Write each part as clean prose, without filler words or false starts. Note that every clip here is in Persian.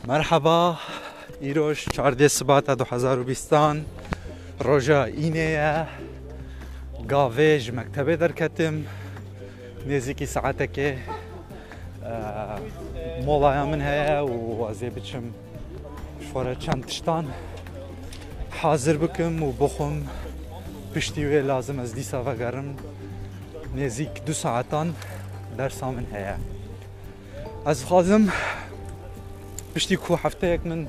مرحبا ایروش 14 سبات 2020 روژا اینه گاویج مکتبه در کتم نزدیکی ساعته که مولای من هیا و وازی بچم شواره چند تشتان حاضر بکم و بخم پشتیوه لازم از دیسا و گرم نزدیک 2 ساعتان درس من هیا از خازم پشتی کو هفته یک من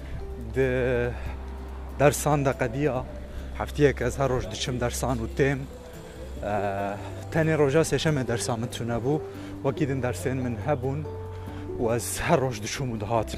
درسان دا قدیا هفته یک از هر روز دچم درسان و تیم تاني روجا سيشم درسان من تنابو وكيد درسين من هبون و از هر روز دشوم دهاتم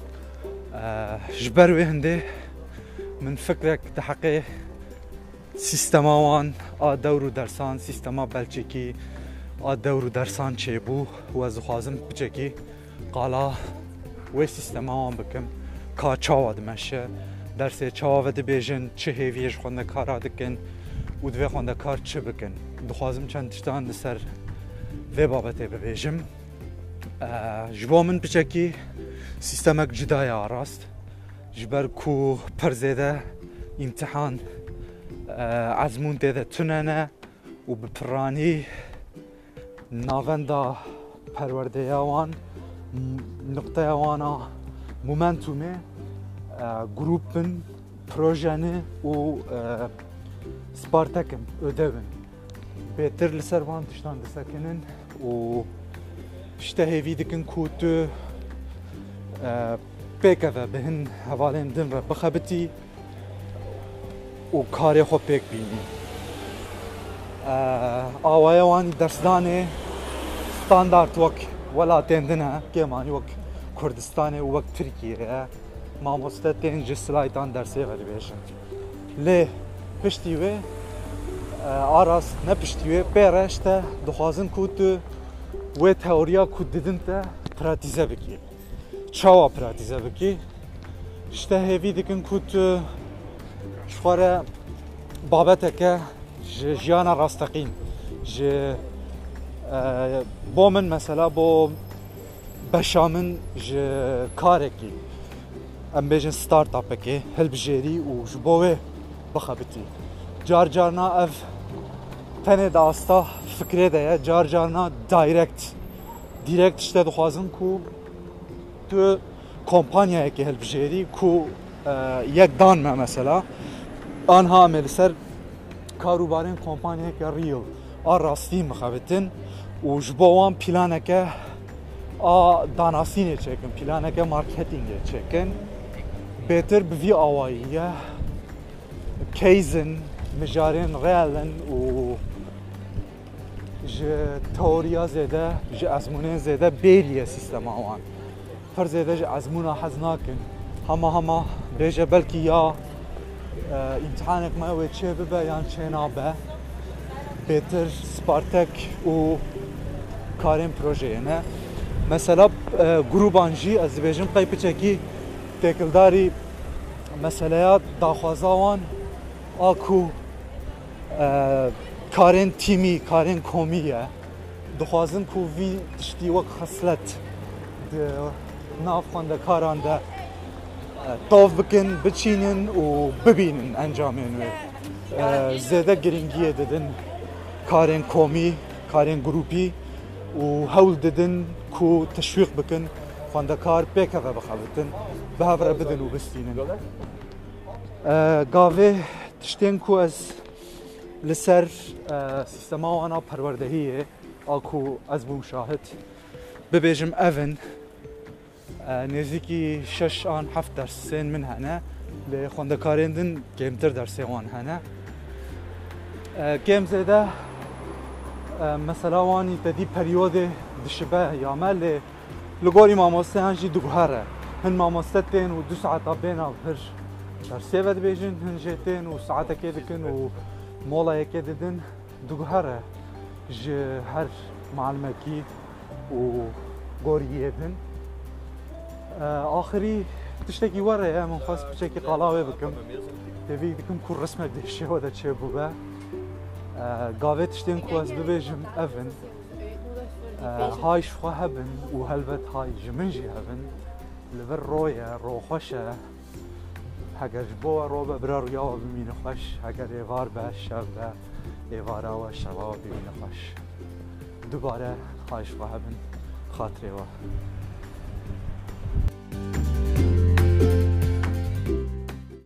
جبروي هندي من فكرك تحقي سيستماوان دورو درسان سيستما بلچكي دورو درسان چيبو و از خوازم بچكي قالا و سیستماوان بکم که چاوا دمشه درس چاوا ود بیجن چه هیویش خونده کار دکن و دوی خونده کار چه بکن دخوازم چند تشتان دسر و بابته ببیجم جبا من بچکی سیستمک جدای آراست جبر کو پرزیده امتحان عزمون دیده تننه و بپرانی ناونده پرورده یوان نقطه وانا مومنتومه گروپن پروژنه و سپارتکم ödevin بهتر لسر وان تشتان دسکنن و پشته هیوی دکن کوتو پیکه بهن حوالین دن و بخبتی و کاری خو پیک بینی آوای وانی درسدانه ستاندارد وک ولاتین دنها كمان وك كردستاني وك تركيا ما مستتين جسلايتان درسي غادي بيشن ليه بشتيوي اراس نه بشتيوي بيرشته دخوازن كوت و تئوريا كوت ددنته براتيزه بكي چاوا براتيزه بكي شته هيفي دكن كوت شواره بابتك جيانا راستقين ج با من مثلا با بشامن ج کارکی ام بیجن ستارت اپ که هل بجری و جبوه بخبتی جار جارنا اف تنه داستا فکره ده جار جارنا دایرکت شته دخوازم کو تو کمپانیه که هل بجری کو یک دان ما مثلا آنها عمل سر کاروبارین کمپانیه که ریل راستی مخابتن و جبوان پلانکه داناسینه چکن پلانکه مارکتینگه چکن بهتر بوی آواییه کیزن مجارین ریالن و ج تئوریا زده ج ازمونه زده بیریه سیستم آوان پر زده ج ازمونه حزناکن هما بیجه بلکی یا امتحانک ما و چه ببه یا چه نابه بهتر سپارتک و کارین پروژه نه مثلا گروبانجی از بیجم قیپچکی تکلداری مثلا داخوازاوان آکو کارین تیمی کارین کومیه دخوازن کو وی تشتی وک خصلت ناف خونده کاران ده طاف بکن بچینن و ببینن انجامین و زیده گرینگیه ددن کارین کومی کارین گروپی و هول ددن کو تشویق بکن خواندکار پیکه و بخوابتن به هفره بدن و بستینن گاوه تشتین کو از لسر سیستما وانا پروردهیه آکو از بوم شاهد ببیجم اون نزدیکی 6 آن 7 درسین من هنه لخواندکارین دن گیمتر درسی وان هنه گیم زده مثلا وانی تدی پریود دشبه یا مال لگوری ماموسته هنجی دوگهره هن ماموسته تین و 2 ساعتا بینا هر درسی ود بیجن هنجی تین و ساعتا که دکن و مولا که ددن دوگهره ج هر معلمه کی و گوریه دن آخری تشتکی وره من خواست بچکی قلاوه بکم تبی دکم کور رسمه دشه و دا چه بوبه گاوه تشتین کو از ببیجم اون هایش خو هبن و هلبت های جمنجی هبن لبر رو خوشه هەگەر بۆ ڕۆ بە برە ڕویاوە بمینە خۆش هەگەر ئێوار بە شەو بە ئێوارەوە شەواوە ببینە خۆش دووبارە خواهش بن خاطرێەوە